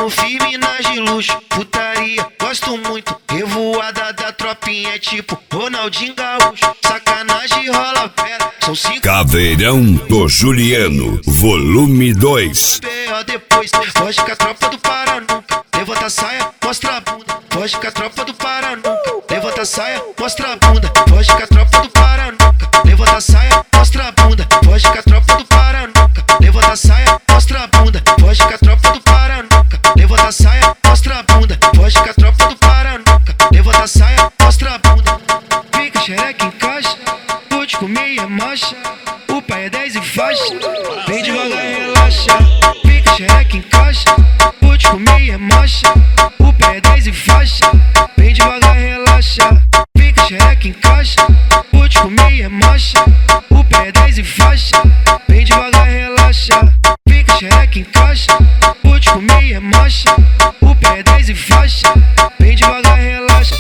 Tacando firme nas de luxo, putaria, gosto muito. Revoada da tropinha é tipo Ronaldinho Gaúcho. Sacanagem rola vera, são 5 Caveirão do Juliano, volume 2. B.O. depois, foge com a tropa do Para Nunca. Levanta a saia, mostra a bunda. Foge com a tropa do Para Nunca. Levanta a saia, mostra a bunda. Foge com a tropa do Para Nunca. Levanta a saia, mostra a bunda. Foge com a tropa do Para Nunca. Levanta a saia, mostra a bunda. Foge com a tropa do Para Nunca. Levanta a saia, mostra a bunda. Foge com a tropa do Para Nunca. Levanta a saia, mostra a bunda. Fica xereca em caixa, vou te comer e é marcha. O pai é 10 e faixa, vem devagar e relaxa. Fica xereca em caixa, vou te comer e é marcha. O pai é 10 e faixa, vem devagar e relaxa. Fica xereca em caixa, vou te comer e é marcha. O pai é 10 e faixa, vem devagar e relaxa. Fica xereca em caixa, vou te comer e é marcha. O pai é 10 e faixa, vem devagar e relaxa.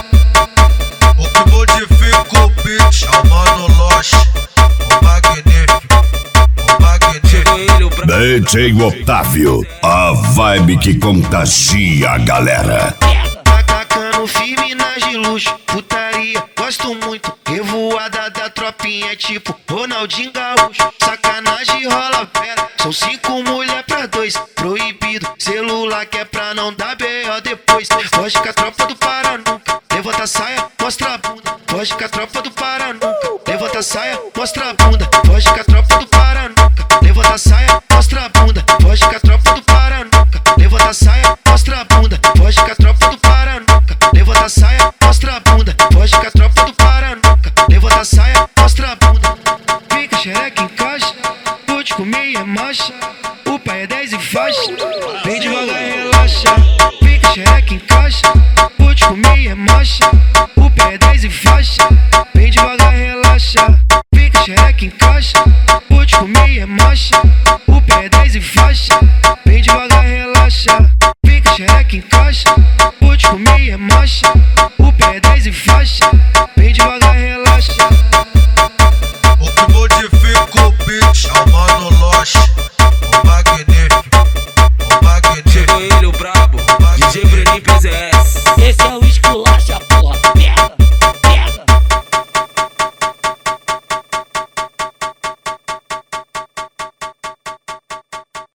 O que modifica o beat é o Mano Loche, o magnífico, o magnífico. DJ Otávio, a vibe que contagia a galera. Tacando firme nas de luxo, putaria, gosto muito. Revoada da tropinha é tipo Ronaldinho Gaúcho. Sacanagem rola vera, são 5 mulher pra 2. Proibido, celular que é pra não dar B.O. depois. Foge com a tropa do Para Nunca. Levanta a saia, mostra a bunda. Foge com a tropa do Para Nunca. Levanta a saia, mostra a bunda. Foge com a tropa do Para Nunca. Levanta a saia, mostra a bunda. Foge com a tropa do Para Nunca. Levanta a saia, mostra a bunda. Foge com a tropa do Para Nunca. Levanta a saia, mostra a bunda. Foge com a tropa do Para Nunca. Levanta a saia, mostra a bunda. Fica xereca em caixa, vou te comer e é marcha. O pai é 10 e faixa, vem devagar e relaxa. Fica xereca em caixa, vou te comer e é marcha. O pai é 10 e faixa, vem devagar e relaxa. Fica xereca em caixa, vou te comer e é marcha. O pai é 10 e faixa, vem devagar e relaxa. Fica xereca em caixa, vou te comer e é marcha. O pai é 10 e faixa, vem devagar e relaxa. O que modifica o beat é o Mano Loche, o magnífico, o magnífico. Chegou ele, o brabo, DJ Breninho PZS. Esse é o esculacha.